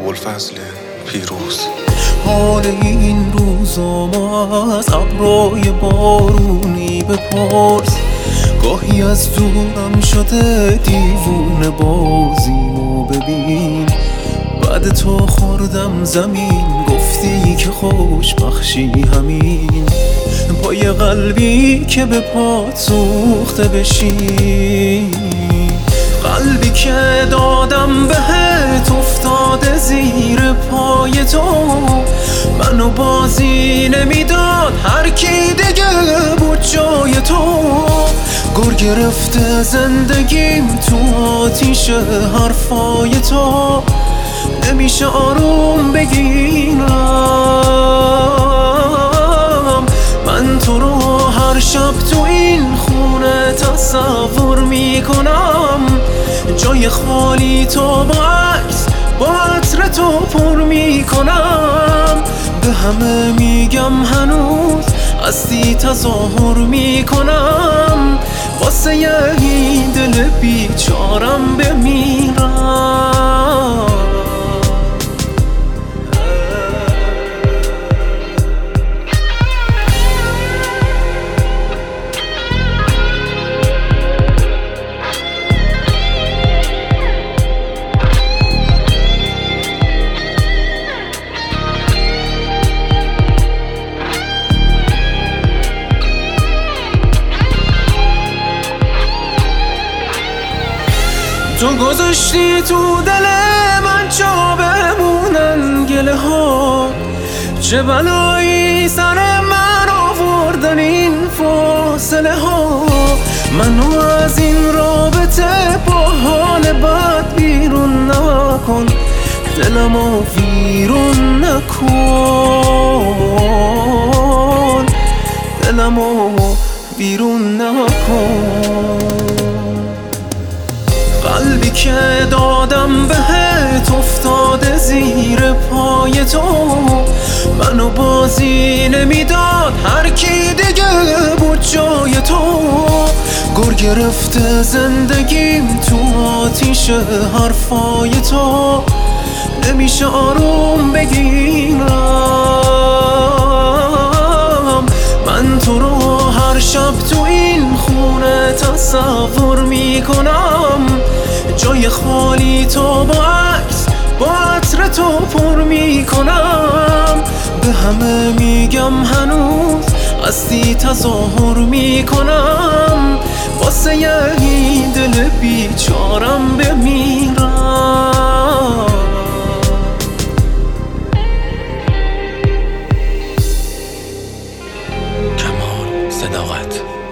ابوالفضل پیروز. حال این روزا ما از ابرای بارونی بپرس، گاهی از دورم شده دیوونه بازیمو ببین. بعد تو خوردم زمین، گفتی که خوشبخشی همین. با یه قلبی که به پات سوخته بشی، قلبی که دادم بهت افتاده زیر پای تو. منو بازی نمیداد هر کی دیگه بود جای تو. گر گرفته زندگیم تو آتیش حرفای تو، نمیشه آروم بگیرم. من تو رو هر شب تو این خونه تصور میکنم، جای خالی تو با عکس با عطر تو پر میکنم. به همه میگم هنوز هستی تظاهر میکنم، واسه این دل بیچارم بمیرم. تو گذاشتی تو دل من جا بمونن گله ها، چه بلایی سر من آوردن این فاصله ها. منو از این رابطه با حال بد بیرون نکن، دلمو ویرون نکن، دلمو ویرون نکن. قلبی که دادم بهت افتاده زیر پای تو. منو بازی نمیداد هر کی دیگه بود جای تو. گر گرفته زندگیم تو آتیش حرفای تو، نمیشه آروم بگیرم. من تو رو هر شب تو این خونه تصور میکنم، جای خالی تو با عکس با عطر تو پر میکنم. به همه میگم هنوز هستی تظاهر میکنم، واسه این دل بیچارم بمیرم. کمال صداقت